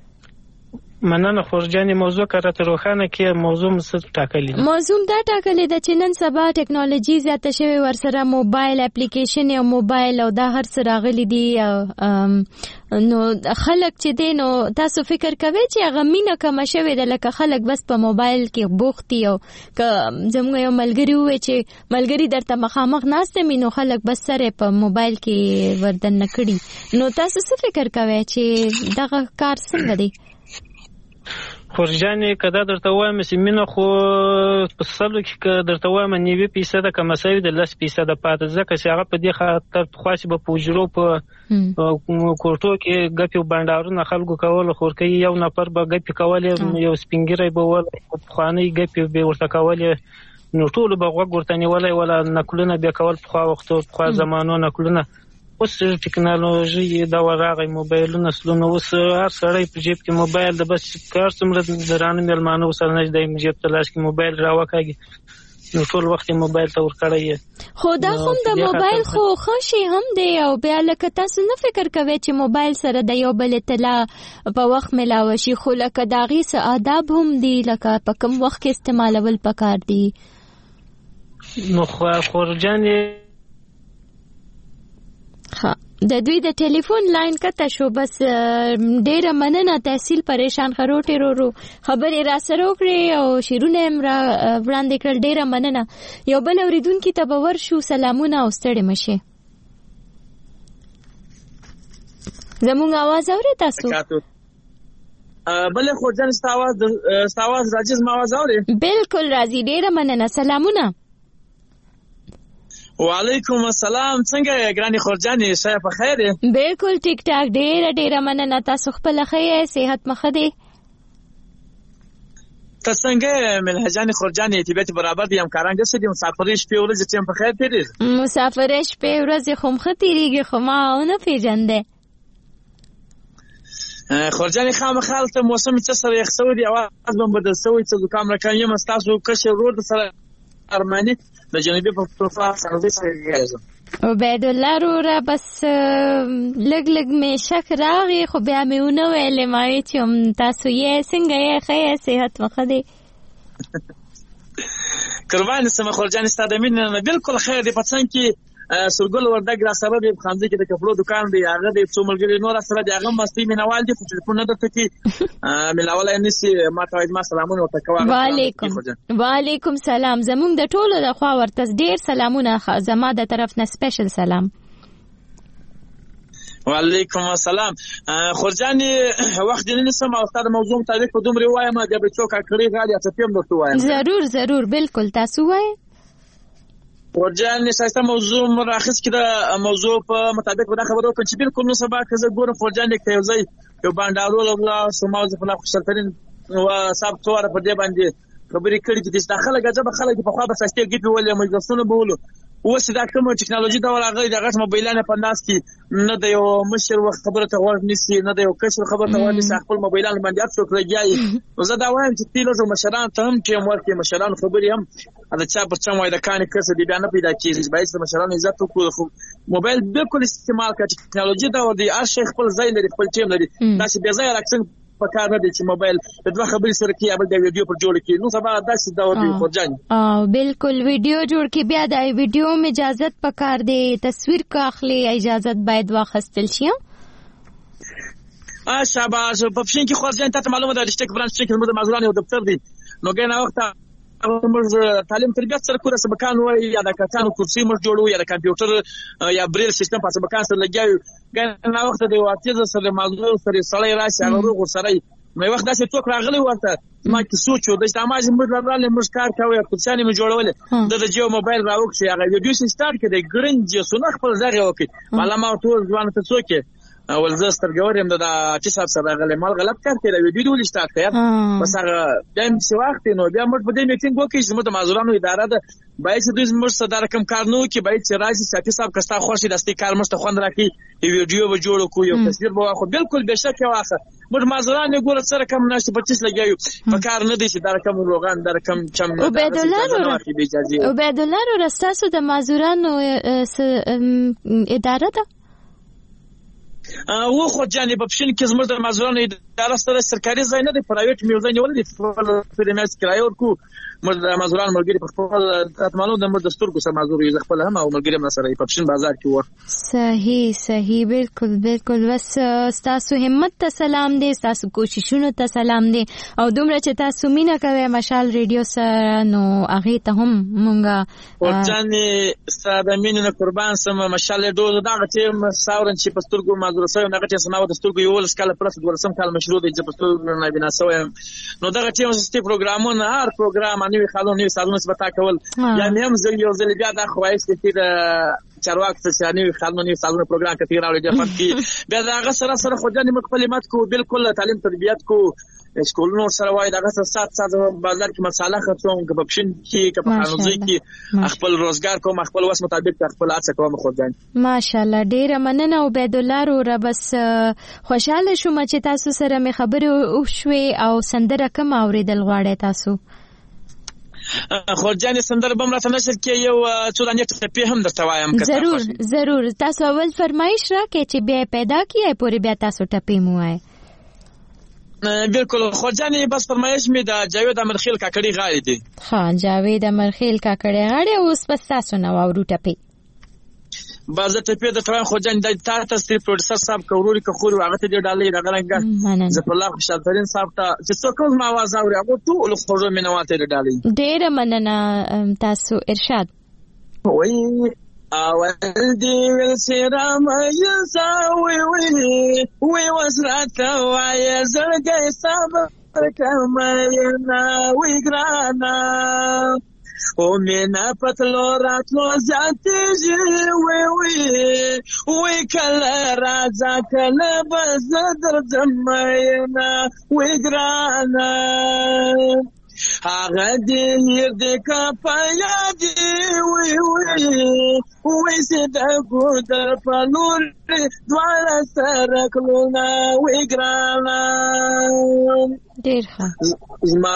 مننه خورجانې. موضوع که راته روښانه کړې. موضوع م څه ټاکلې ده؟ موضوع دا ټاکلې ده چې نن سبا ټکنالوژي زیاته شوې، ورسره موبایل اپلیکیشن او موبایل او دا هر څه راغلي دي. نو خلک چې دی نو تاسو فکر کوئ چې هغه مینه کمه شوې ده لکه خلک بس په موبایل کې بوخت دي. او که زموږ یو ملګري ووایي چې ملګري درته مخامخ ناست وي نو خلک بس سره په موبایل کې وردننه کړي. نو تاسو څه فکر کوئ چې دغه کار څنګه دی؟ خورجانې که دا درته وایم چې مینه خو په سلو کې که درته وایم نوي فیصده که مساوي د لس فیصده پاته، ځکه چې هغه په دې خاطر پخوا چې به په حجرو په کوټو کې ګپې او بنډارونه خلکو کول، خورکۍ یو نفر به ګپې کولې، یو سپینګیری به ول پخوانۍ ګپې به ورته کولې نو ټولو به غوږ ورته نیولی ولا نکلونه بیا کول پخوا وختو پخوا زمانو نکلونه. اوس ټکنالوژي دا راغی موبایلونه سلونه، اوس هر سړی په جیب کې موبایل د بس کار څومره درانه مېلمانه ورسره نه دی جیب ته لاس کې موبایل راوکاږي نو ټول وخت یې موبایل ته ورکړی یې. خو دا خو د موبایل خو ښه شی هم دی او بیا لکه تاسو نه فکر کوئ چې موبایل سره د یو بل اطلاع په وخت میلاوه شي، خو لکه د هغې څه آداب هم دي لکه په کوم وخت کې استعمالول پکار دي. نو خورجانې ها د دوی د ټلیفون لاین کته شو. بس ډیره مننه تحصیل پریشان خروټي رورو خبرې را سره وکړې او شیرونه هم را وړاندې کړل. ډیره مننه. یو بل اوریدونکي ته به ورشو. سلامونه او ستړي مشه. زموږ आवाज اورئ تاسو؟ بلې خورجان ستا आवाज ستا आवाज راځي، زما आवाज اورئ؟ بالکل راځي. ډیره مننه. سلامونه. وعلیکم السلام. څنګه یې ګرانې خورجانې؟ ښه په خیر یې؟ بالکل ټیک ټاک. ډېره ډېره مننه. تاسو خپله ښه یې؟ صحت مو ښه دی؟ ته څنګه یې ملحجانې خورجانې؟ طبیعت برابر دی؟ همکاران څه دي؟ مسافرۍ شپې ورځې چې هم په خیر تېرېږي؟ مسافرۍ شپې ورځې خو م ښه تېرېږي خو ما ونه پېژندی. خورجانې خامخا هلته موسم څه سره یخ شوی دی، اواز به م بدل شوی، څه زکام راکړی یم. ستاسو کشر ورور سره ارماني د جنوبي پښتونخوا سرحدي سره کېږم. عبید الله وروره بس لږ لږ مې شک راغی خو بیا مې ونه ویلې، ما ویل چې تاسو یې څنګه یې؟ ښه یې؟ صحت مو ښه دی؟ قربان سمه خورجانې ستا د مینې نه بالکل خیر دی. په څنګ کې سرګل وردګ را سره دی، په خانځي کې د کپړو دکان دی، هغه دی څو ملګري نور سره دی، هغه مستي مینوال دي خو ټلیفون نه درته کوي ملاولی نشي. ما ته وایي ما سلامونه ورته کوه. وعلیکم وعلیکم سلام. زموږ د ټولو د خوا ورته ډېر سلامونه، زما د طرف نه سپیشل سلام. وعلیکم السلام. خورجانې وخت دې نه نیسم او ستا د موضوع مطابق په دومره ووایم بیا به څوک کړي غالي څپې هم درته ووایم. ضرور ضرور بالکل. تاسو ووایئ. خورجانې ښایسته موضوع مو راخیست کې د موضوع په مطابق به دا خبره وکړم چې بالکل نو سبا که زه ګورم خورجانې که یو ځای یو بانډارول ولاړ شم او ظفر الله خوشحال ترین صاحب څو واره په دې باندې خبرې کړې دي چې داخله غځه به خلک په خوا به سستې ګپې ولې مجلسونه به ولو اوس دا کوم ټکنالوژي دا راغلي د غټ موبایلانه په ناس کې نه د یو مشر وخت خبره ته ور نسی نه د یو کشر خبره ته ور نسی خپل موبایلان باندې اپ شو کړی زه دا وایم چې تیلو مشران ته هم کې ورکه مشران خبرې هم دا چا په چا وای د کان کس دی بیا نه پیدا کیږي باید د مشران عزت وکړو موبایل بالکل استعمال کړي ټکنالوژي دا ور دی هر شي خپل ځای لري خپل ټیم لري دا چې بیا ځای راکسن په کار نه دي چې موبایل د دوه خبرې سره کې ابل د ویډیو پر جوړ کړي نو سبا داسې دا ور دی خو ځان اه بالکل ویډیو جوړ کې بیا د ویډیو می اجازه په کار دی تصویر کا اخلي اجازه باید واخستل شي اه شاباش په پښین کې خو ځان ته معلومه ده چې برانچ کې موږ مازوران یو دفتر دی نو ګناه وخت موږ تعلیم تربیت سره کوله سبقان وای یا د کتانو کرسي موږ جوړو یا د کمپیوټر یا بریل سیستم په سبقان سره لګیو ګناه وخت د واتیز سره مازور سره سړی راشي هغه روغ سره مې وخت داسې څوک راغلی ورته ما کې سوچو د استعمال موږ راغلی موږ کار کوي کوڅانې مې جوړولې د جیو موبایل راوښي هغه ویډیو سټارټ کړي ګرنج سونه خپل ځای وکړي معلومه ټول ځوان ته څوک اول زه سترګورم د اټي صاحب سره غلې مال غلط کار کوي ویډیو ولې سٹارټ کړ بس هغه دیم څه وخت نو بیا موږ په دې میټینګ وکړو چې موږ د مازورانو اداره ده باید چې دوی موږ سره رقم کار نو کې باید چې راځي اټي صاحب کستا خوشي دستي کار مست خوند راکړي ویډیو به جوړ کو یو تصویر به واخو بالکل بشک واخه موږ مازوران ګور سره کم نشته پچیس لګیو په کار نه دي چې د رقم روغان د رقم چم او عبد الله او عبد الله رستاسو د مازورانو اداره ده و خو جانب پښین کې زموږ د مازورانو اداره سره سرکاري ځای نه دی پرایویټ میوزه نیول دي په پرمیاس کرایه ورکو موږ د مازورانو ملګری په خپل اتمانو د موږ دستور کو سره مازور یې خپل هم او ملګری هم سره په پښین بازار کې ور صحیح صحیح بالکل بالکل بس تاسو همت ته سلام دی تاسو کوششونو ته سلام دی او دومره چې تاسو مینا کوي مشال ریډیو سره نو هغه ته هم مونږه ورځنی ستاسو مینه قربان سم مشال ریډیو دا چې ساورن چې پسترګو مازور سره نه غټه سماو د سترګو یو لس کال پرته ولسم کال مشروع دی چې پسترګو نه بنا سوی نو دا چې ستې پروګرامونه هر پروګرام نوې خالو نوې سازونه سبتا کول یعنی هم زه یو ځل بیا دا خوایس کې د چارواک څخه نوې خالو نوې سازونه پروګرام کې راوړل دي پاتې بیا دا سره سره خو ځنې مخفلمات کو بالکل تعلیم تربیت کو اسکولونو سره وای دا څه سات سات بازار کې مساله خرڅوم که په پښین کې که په خانوزي کې خپل روزګار کوم خپل وس مطابق خپل اڅه کوم خو ځان ماشاءالله ډیره مننه عبد الله رو بس خوشاله شوم چې تاسو سره مې خبرې وشوي او سندره کوم اوریدل غواړی تاسو خورجان سندر بم راته نشر کې یو څو دانې ټپی هم درته وایم که ضرور ضرور تاسو اول فرمایش راکړئ چې بیا پیدا کیه پورې بیا تاسو ټپی مو وای بالکل خورجان بس فرمایش می د جاوید امرخیل کاکړی غاړي دي ها جاوید امرخیل کاکړی غاړي اوس پس تاسو نو اورو ټپی باز ټپی د تران خورجان د تاسو ستری پروډوسر صاحب کوروري کخوري هغه ته ډالې راغلنګ زه په الله خوشاله ترين صاحب ته چې څوک ما आवाज اوري هغه ټول خورو مینواته ډالې ډېر مننه تاسو ارشاد وای اول دی ول سرام یساوي وی وی وسرات وای زړګي صبر کماینا وی ګرانا او مینا پتلو راتلو زیاتیږي وی وی وی کله راځه کله بزدر زماینا وی ګرانا هغه دې دې کا پیا دې وی وی وی سید ګودر پلور دوار سره کلونا وی ګرانا ډیر ښه ما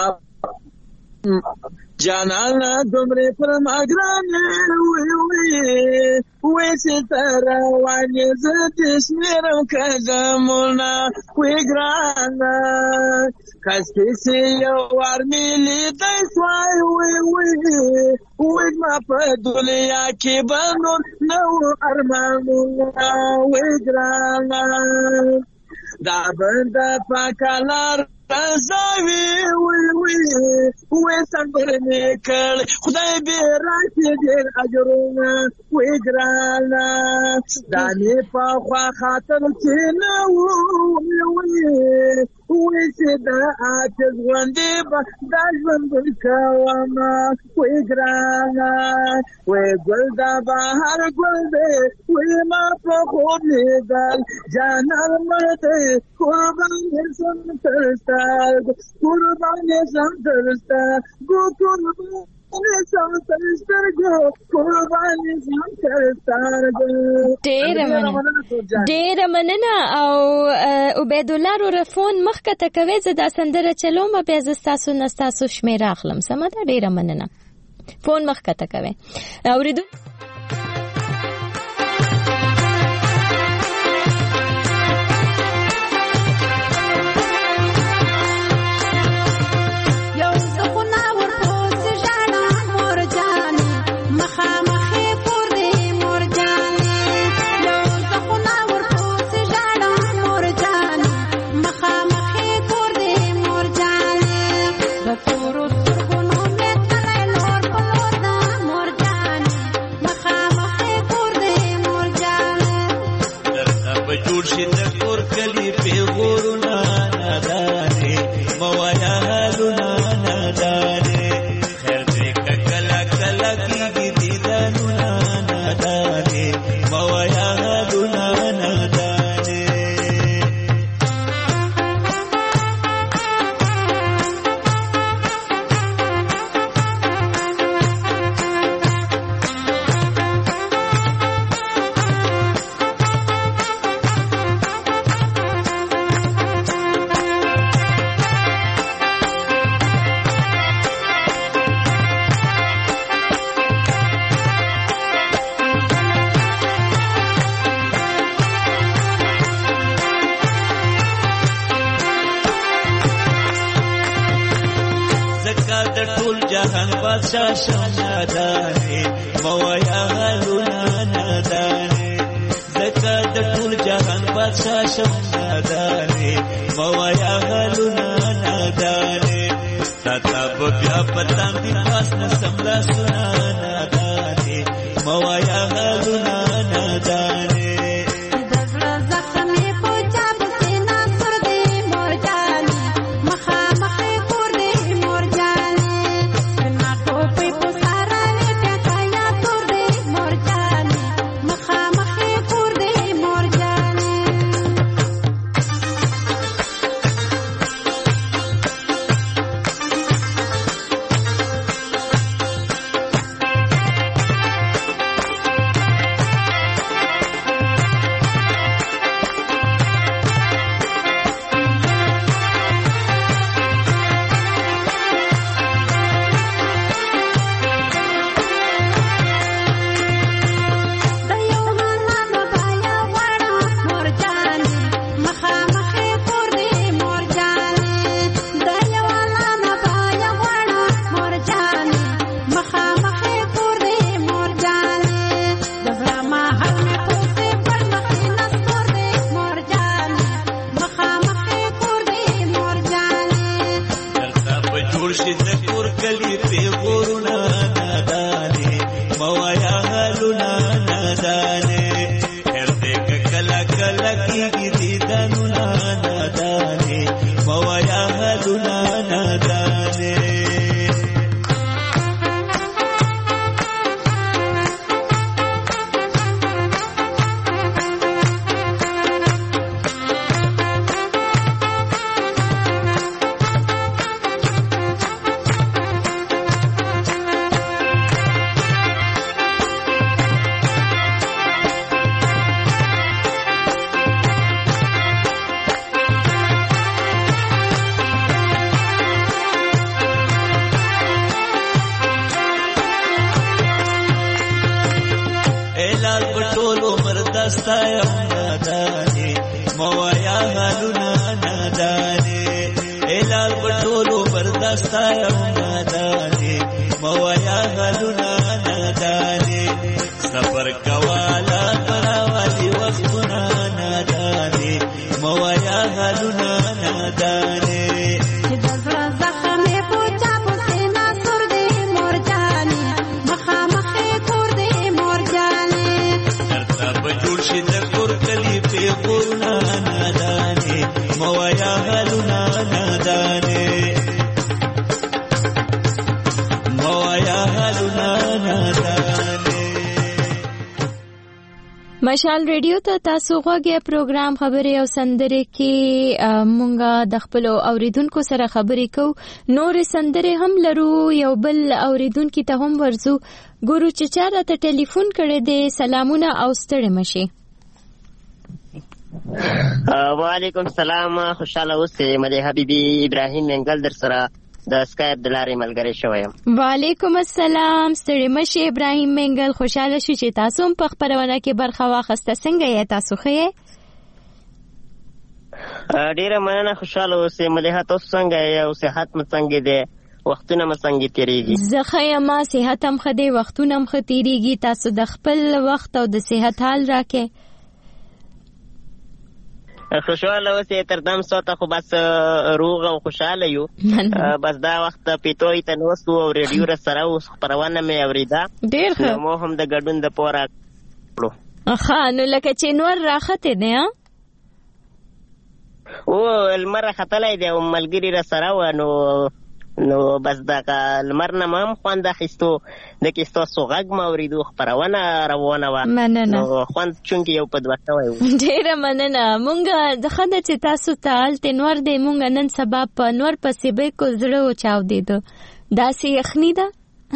جانانا دومره پر ماګرانه وی وی وی ستاره وانه زه سمرم کزمونا وی ګرانا کاسې یو ور ملي دای سوای وی وی وی ما په دنیا کې بنور نو ارمانونه وی ګرانا دا بند پاکلار زاوی وی وی وی څنګه کړ خدای به راکړي ډېر اجرونه وی ګرانا دانی په خوا خاطر کې نو وی وې چې دا عاجز غوندې به دا ژوند کومه وې ګرانه وې ګل دا بهر ګل دی وې ما په خوب لیدل جانان مړ دی قربان یې سم تر ستا قربان یې سم تر ستا ګو قربان ډیره مننه. او عبید الله رو رفون مخکته کوي زه دا سندره چلوم بیا زه ستاسو نه ستاسو شمیره اخلم. سمه ده؟ ډیره مننه. فون مخکته کوي. اوریدو شي د کور کلی په غورنا نادانه موایا غلونا مشال ریډیو ته تاسو غوږی پروګرام خبرې او سندرې کې مونږه د خپل اوریدونکو سره خبرې کوو. نور سندرې هم لرو، یو بل اوریدونکو ته هم ورزو. ګورو چې چا راته ټلیفون کړی دی. سلامونه او ستړي مشي. وعلیکم السلام. خوشاله اوسئ. ملي حبیبي ابراهیم منګل در سره د سکایپ د لارې ملګری شوی یم. وعلیکم السلام. ستړي مشي ابراهیم منګل. خوشاله شو چې تاسو هم په خپرونه کې برخه واخیسته. څنګه یې تاسو ښه یې؟ ډیره مننه. خوشاله اوسئ. مليحه تاسو څنګه یې او صحت مو څنګه دی؟ وختونه مو څنګه تیریږي؟ زه ښه یم، صحت هم ښه دی، وختونه هم ښه تیریږي. تاسو د خپل وخت او د صحت حال راکې. خوشاله اوسئ. تر دم ساته خو بس روغ او خوشاله یو. بس دا وخت پیټوي ته نوستو او ریډیو را سره اوس خبرونه مې اورېده. ډېر ښه. نو مو هم د ګډون د پوره کړو. ښه، نو لکه چې نور راختې دی ها؟ او لمر راختلی دی او ملګري را سره وه، نو نو بس دغه لمر نه مو هم خوند اخیستو. دکې ستاسو غږ مو اورېدو، خپرونه روانه وه. مننه. نو خوند چونکې یو په دوه شوی و. ډېره مننه. مونږ د ښه ده چې تاسو ته هلته نور دی. مونږ نن سبا په نور پسې بالکل زړه وچاودېده. داسې یخني ده.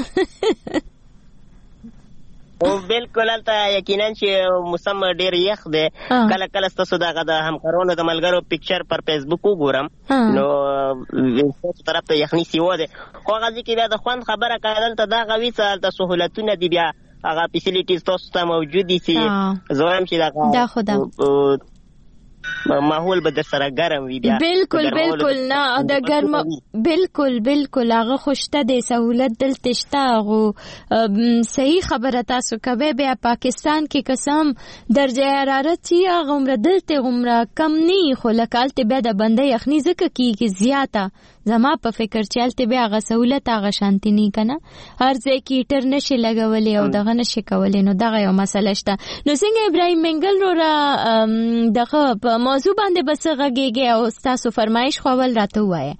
او بالکل هلته یقینا چې موسم ډېر یخ دی. کله کله ستاسو دغه د همکارانو د ملګرو پیکچر پر فیسبوک وګورم، نو ستاسو طرف ته یخني سیوا دی. خو هغه ځای کې بیا د خوند خبره که دلته دغه وي څه هلته سهولتونه دي، بیا هغه فیسیلیټیز تاسو ته موجود دي چې زه وایم چې دغه ماحول به در سره ګرم وي. بیا بالکل بالکل نه د ګرم بالکل بالکل هغه خوشته دی، سهولت دلته شته. هغه صحیح خبره تاسو کوي. بیا پاکستان کې قسم درجه حرارت چې هغه عمره دلته عمره کم نه، خو لکه هلته بیا د بنده یخني ځکه کېږي زیاته. زما په فکر چې هلته بیا هغه سهولت هغه شانتي نه که نه، هر ځای کې هیټر نشي لګولی او دغه نشي کولی. نو دغه یو مسله شته. نو څنګه ابراهیم منګل وروره دغه په موضوع باندې به څه غږېږي او ستاسو فرمایش خو اول راته ووایه.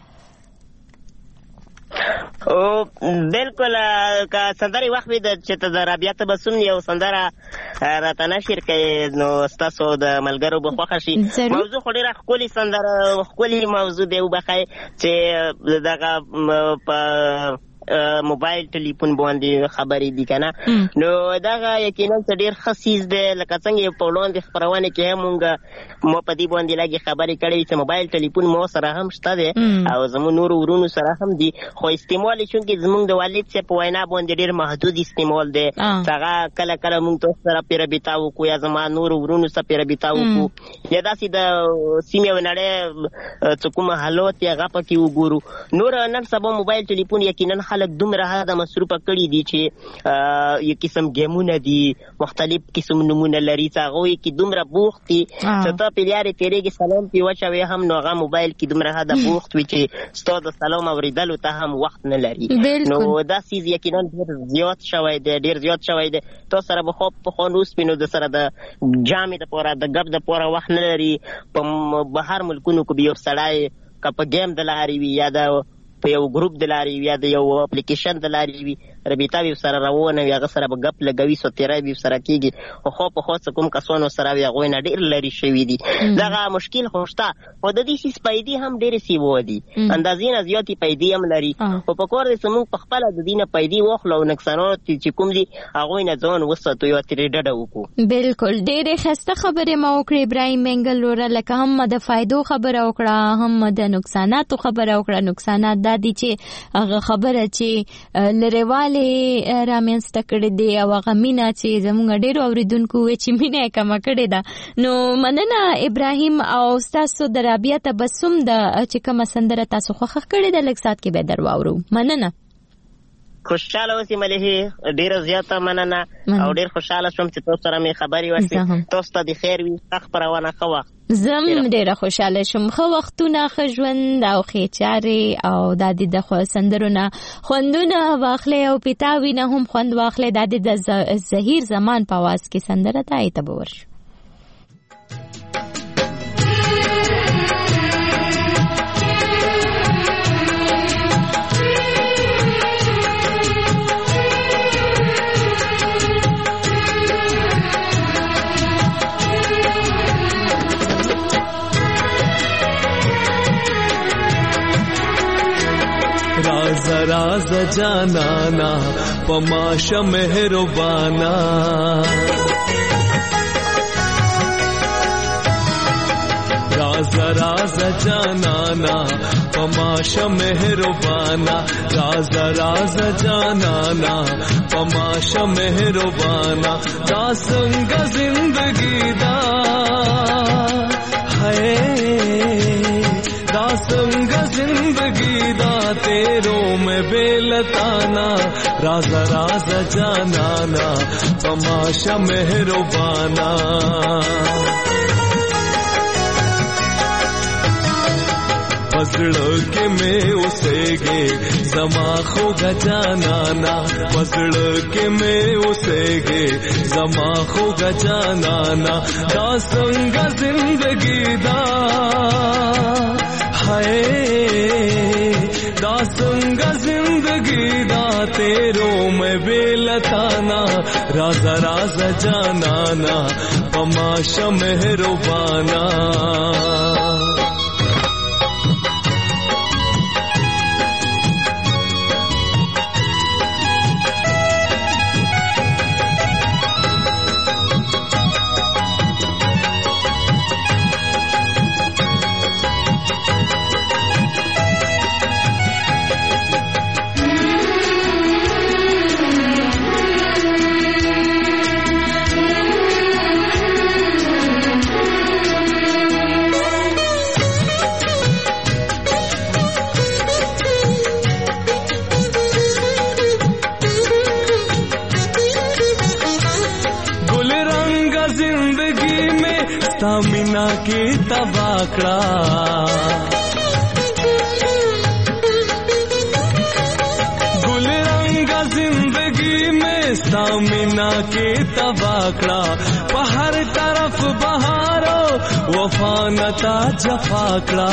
او بالکل که سندرې وخت وي چې ته د رابعه تبسم یو سندره راته نشر کوي، نو ستاسو د ملګرو به خوښه شي. موضوع خو ډېره ښکلې سندره، ښکلې موضوع دی. وبخئ چې دغه په موبایل ټلیفون باندې خبرې دي که نه، نو دغه یقینا څه ډېر ښه څیز دی. لکه څنګه په وړاندې خپرونې کې هم مونږ ما په دې باندې لږې خبرې کړې چې موبایل ټلیفون مو سره هم شته دی او زموږ نورو ورونو سره هم دي، خو استعمال یې چونکې زموږ د والد صاحب په وینا باندې ډېر محدود استعمال دی. هغه کله کله مونږ تاسو سره پرې رابطه وکړو یا زما نورو ورونو سره پرې رابطه وکړو یا داسې د سیمې او نړۍ څه کوم حالات یې هغه پکې وګورو. نور نن سبا موبایل ټلیفون یقینا خلک دومره هغه مصروفه کړي دي چې یو قسم ګیمونه دي، مختلف قسم نمونه لري، چې هغوی کې دومره بوخت دي چې ته پرې لارې تېرېږي سلام پرې وچوې هم، نو هغه موبایل کې دومره هغه بوخت وي چې ستا د سلام اورېدلو ته هم وخت نه لري. نو دا څیز یقینا ډېر زیات شوی دی، ډېر زیات شوی دی. تا سره به خوب پخوا نوست وي نو د سره د جامې دپاره د ګپ دپاره وخت نه لري. په بهر ملکونو کې به یو سړی که په ګیم د لارې وي یا د په یو ګروپ د لارې وي یا د یو اپلیکیشن د لارې وي، رابطه وي سره روانه وي، هغه سره به ګپ لګوي، سوتیری به سره کېږي. خو خو په خو څه کوم کسانو سره وي هغوی نه ډېر لرې شوي دي. دغه مشکل خو شته، خو د دې څیز پیدې هم ډېرې سیوا دي، اندازې نه زیاتې پیدې هم لري. خو په کار دی چې موږ په خپله د دې نه پیدې واخلو او نقصانات چې کوم دي هغوی نه ځان وساتو یا ترې ډډه وکړو. بالکل ډېرې ښایسته خبرې ما وکړې ابراهیم منګل وروره، لکه هم د فایدو خبره وکړه هم د نقصاناتو خبره وکړه. نقصانات دا دي چې هغه خبره چې لرېوالی رامنځته کړې دی او هغه مینه چې زموږ ډېرو اورېدونکو وایي چې مینه یې کمه کړې ده. نو مننه ابراهیم. او ستاسو د رابعه تبسم د چې کومه سندره تاسو خوښه کړې ده لږ ساعت کې به در واورو. مننه. خوشاله اوسې ملهي، ډېره زیاته مننه او ډېر خوشاله شوم چې تاسو سره مې خبرې وشوې. تاسو ته د خیر وي، ښه خپرونه، ښه وخت. زم ډېره خوشاله شوم. ښه وختونه، ښه ژوند او ښې چارې او دا د سندرو نه خوندونه واخلئ او پیتاوي نه هم خوند واخلئ. دا د زهیر زمان په اواز کې سندره ده، ای ته به ورشو. راز جانانا پماشا مهربانا راز راز جانانا پماشا مهربانا راز راز جانانا پماشا مهربانا دا سنگ زندگی دا ہے دا سنگ زندگی دا تیروں میں بیلتانا راز راز جانانا پماشا مہربانا پسڑ کے میں اسے گے زما خو گجانانا پسڑ کے میں اسے گے زما خو گجانانا دا سنگ زندگی دا ہے دا سنگ زندگی دا تیروں میں بیلتانا راز راز جانانا پماشا مہربانا मीना की तबाकड़ा गुल रंगा जिंदगी में सामिना की तबाकड़ा पहर तरफ बहारो वफानता जफाकड़ा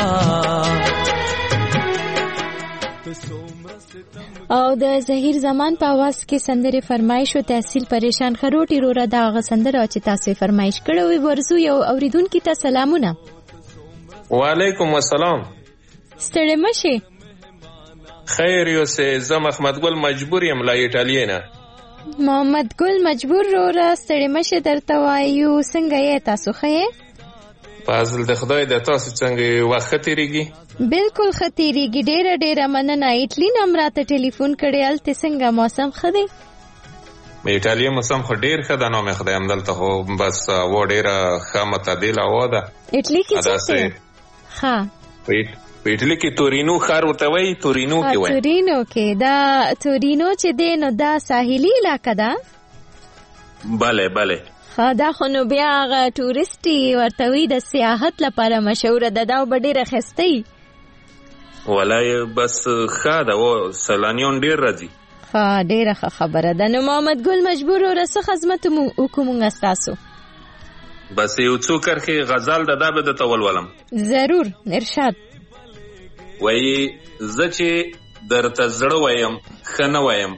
او د زهیر زمان په आवाज کې سندره فرمایش او تحصیل پریشان خروټي رو را داغه سندره چې تاسو فرمایش کړو وي ورزو یو اوریدونکو ته سلامونه. وعلیکم السلام. ستړي مشه. خیر یو سه زم احمد ګل مجبور یم لا ایټالیا. محمد ګل مجبور رو را ستړي مشه درته وایو څنګه یې تاسو خې؟ فاضل د خدای د تاسو څنګه وخت تیریږي؟ بالکل خطیریږي ډیره ډیره مننه. ایټلی نمبر ته ټلیفون کړی الته څنګه موسم خدي؟ ایټالیا موسم خو ډیر ښه ده نو مې خدای هم دلته خو بس و ډیره ښه معتدله هوا ده. ایټلی کې څه ښه ایټلی کې تورینو ښار ورته وایي تورینو کې وایي تورینو کې دا تورینو چې دی نو دا ساحلي علاقه ده. بله بله ها دا خو نو بیا هغه ټوریسټي ورته وي د سیاحت لپاره مشهوره ده دا به ډیره ښایسته وي. ولای بس ښه ده و سیلانیان ډیر راځي. ها ډیره ښه خبره ده. نو محمد ګل مجبور ورسه خدمت مو وکوم تاسو بس یو څو کرخي غزل د دا به د تول ولم ضرور ارشاد. وای زه چې درته زړه وایم ښه نه وایم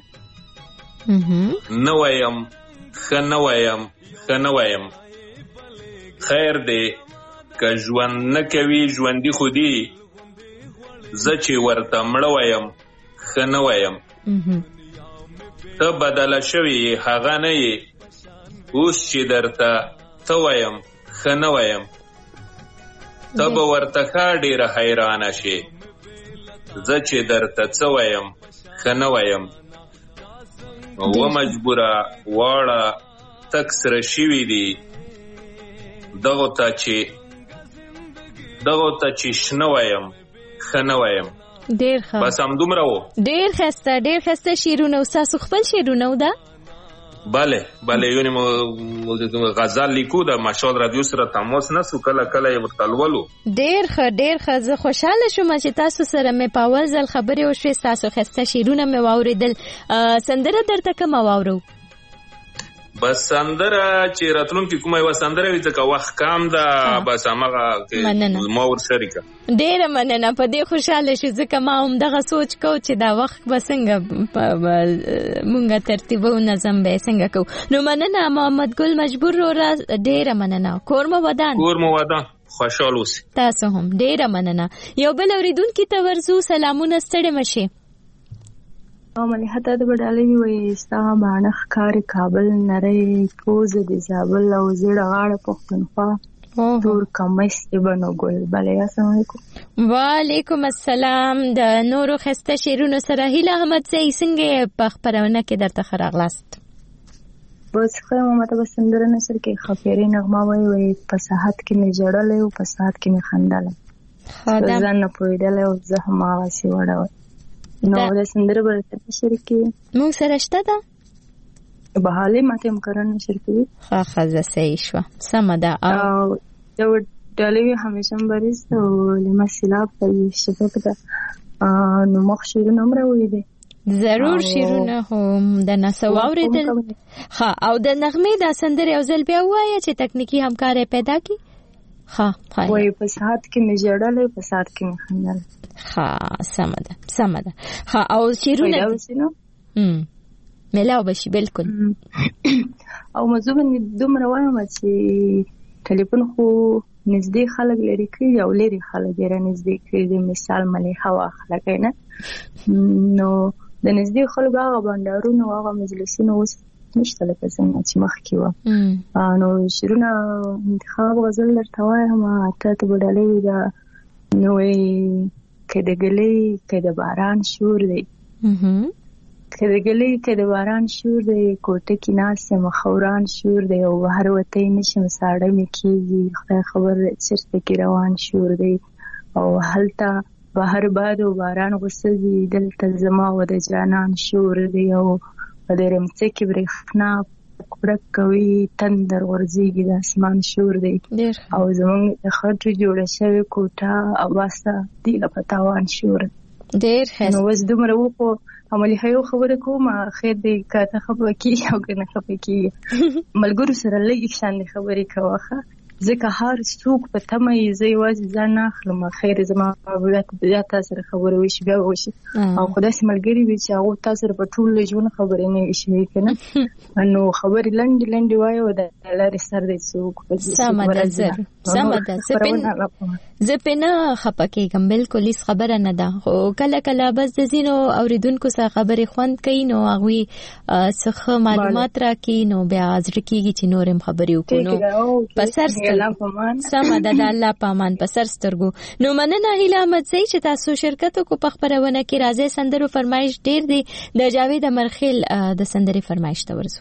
نه وایم ښه نه وایم ښه نه وایم خیر دی که ژوند نه کوي ژوندي خو دي زه چې ورته مړه وایم ښه نه وایم ته بدله شوې هغه نه یې اوس چې درته ته وایم ښه نه وایم ته به ورته ښه ډېره حیرانه شې زه چې درته څه وایم ښه نه وایم و مجبوره واړه تک سره شوي دي دغو ته چې دغو ته چې شنه وایم ښه نه وایم. ډېر ښه بس همدومره و. ډېر ښایسته ډېر ښایسته شعرونه و. ستاسو خپل شعرونه و ده؟ بله بله یونې غزل لیکو د مشال رادیو سره تماس نسو کله کله یې ورته لولو. ډېر ښه ډېر ښه زه خوشحاله شوم چې تاسو سره مې په اول ځل خبرې وشوې ستاسو ښایسته شعرونه مې واورېدل. سندره درته کومه واورو؟ بس سندره چې راتلونکي کومه یوه سندره وي ځکه وخت کم ده بس همغه ما ورشریکه. ډېره مننه په دې خوشحاله شو ځکه ما همدغه سوچ کو چې دا وخت به څنګه مونږ ترتیبو نظم به څنګه کوو. نو مننه محمد ګل مجبور وروره ډېره مننه. کور مو ودان کور مو ودان خوشحال اوسئ. تاسو هم ډېره مننه. یو بل اورېدونکي ته ورځو سلامونه ستړي مشئ. مليحه ته د بډالۍ وي ستا باڼه ښکاري کابل نری پوزه د زابل او زیړه غاړه پښتونخوا تور کمیس د بنو ګل بلې. السلام علیکم. وعلیکم السلام. د نورو خسته شیرونو سره هیله احمدزی څنګه په خبرونه کې درته ښه راغلاست؟ بس ښه یم. ماته به سندره نثر کې خفیرې نغمه وایي وایي په ساحت کې مې ژړلی او په ساعت کې مې خندلی په ځان نه پوهېدلی او زه هماغسې وړه وه. نو د سندره به درته نشر کړي موږ سره شته ده بهالې ماته یې مقرر نشر کړي. ښه ښځه صحیح شوه سمه ده. او یو ډالۍ وي همیشم بریز او لمه سیلاب ته شفق ده نو مخ شیرونه هم راویدې ضرور شیرونه هم د ناسه واورېدل. ښه او د نغمې دا سندرې یو ځل بیا ووایه چې تکنیکي همکار یې پیدا کړي. ښه وایي په ساعت کې مې ژړلی په ساعت کې مې خندلی. ښه سمه ده سمه ده. ښه او شیرونه میلاو به شي بلکل. او موضوع باندې دومره وایم چې ټلیفون خو نږدې خلک لري کړي او لري خلک یې را نږدې کړي. د مثال ملیحه واخله که نه نو د نږدې خلکو هغه بانډارونه او هغه مجلسونه اوس نشته لکه څنګه چې مخکې وه. نو شعرونه انتخاب غزل درته وایم ته ته به ډالۍ ده نو وایي که د ګلۍ که د باران شور دی که د ګلۍ که د باران شور دی کوټه کې ناست یم خوران شور دی او بهر وتی نشم ساړه مې کېږي خدای خبر چېرته کې روان شور دی او هلته بهر باد او باران غوسه دي دلته زما و د جانان شور دی او په د رمڅه کې برېښنا کړک کوي تندر غورځېږي د اسمان شور دی او زموږ د خټو جوړه شوې کوټه اواسته دی په تاوان شور ډېر ښه. نو اوس دومره وخو ملیحه یو خبره کوم خیر دی که ته خفه کېږي او که نه خفه کېږي ملګرو سره لږ شاندې خبرې کوه ځکه هر څوک په تمه یې زه یوازې ځان نه اخلم خیر زما بیا تا سره خبرې وشي بیا وشي او خو داسې ملګري وي چې هغو تا سره په ټول ژوند خبرې نه وي شوي که نه نو خبرې لنډې لنډې وایه او د لارې سر دی څوک سمه ده ضرور سمه ده زه پې نه خفه کېږم بلکل هېڅ خبره نه ده خو کله کله بس د ځینو اورېدونکو سره خبرې خوند کوي نو هغوی څه ښه معلومات راکړي نو بیا زړه کېږي چې نور هم خبرې وکړو نو په سر سمه ده د الله په امان په سر سترګو. نو مننه هیله احمدزی چې تاسو شرکت وکړو په خپرونه کې. راځئ سندرو فرمایش ډېر دی د جاوید امرخیل د سندرې فرمایش ته ورځو.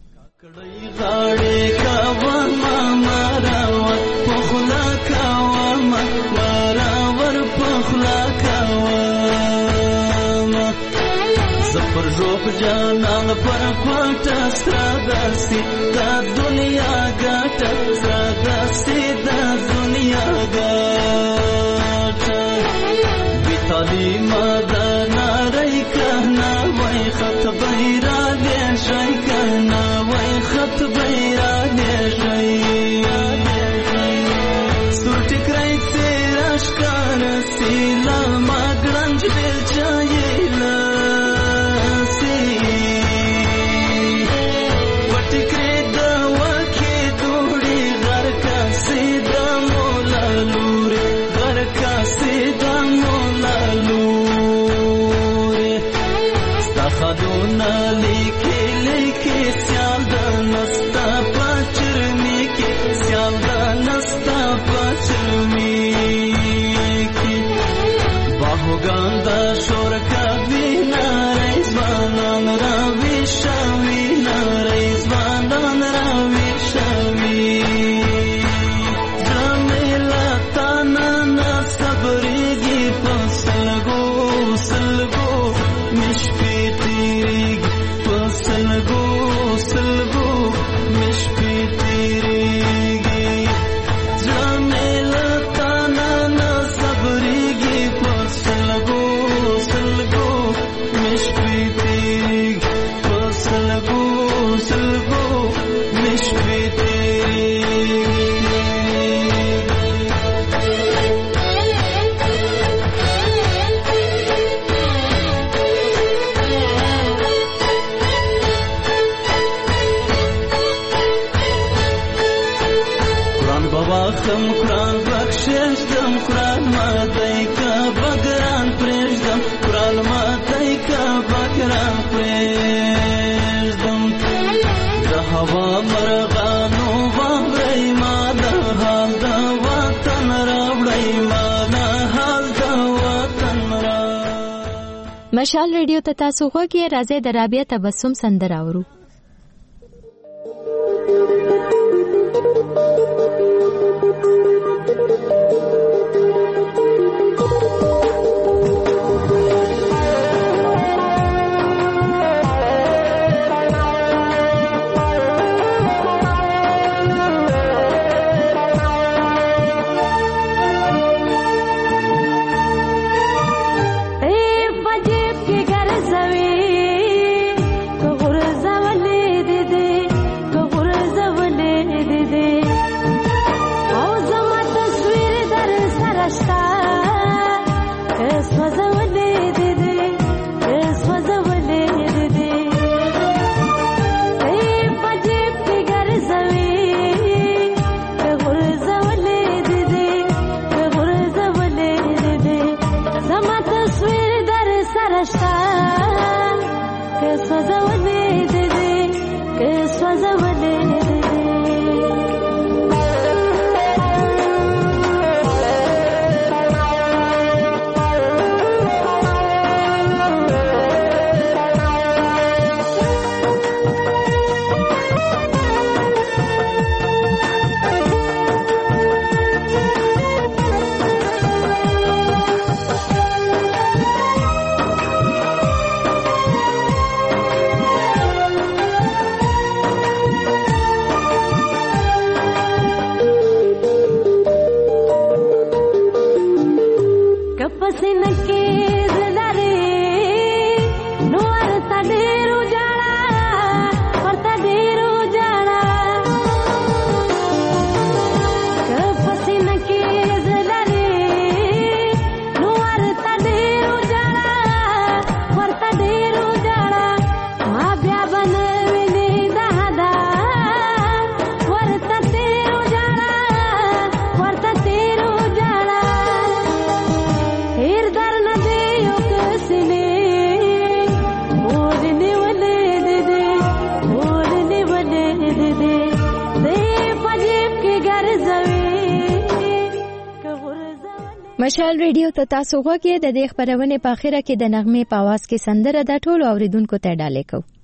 پر روح جانان پر کوټه سترګاسي دا دنیا ګټه سترګاسي دا دنیا ګټه بیتالي ماده ناري کنا وای خط بیرا دې شي کنا وای خط بیرا دې شي ستوري ټکرای سراش کار سیلا ما ګرنج بل چایلا قرآن بخشش دم قرآن ما دی که بگران پرشدم ګران ماتی کا بکران پریږدم د هوا مرغانو واورئ ما د حال د وطن راوړئ ما د حال د وطن را. مشال ریډیو ته تاسو غوږی راځي د رابعه تبسم سندره اورو. مشال ریډیو ته تاسو غوږی د دې خبرونه په اخره کې د نغمه په आवाज کې سندره د ټولو اوریدونکو ته ډالې کو.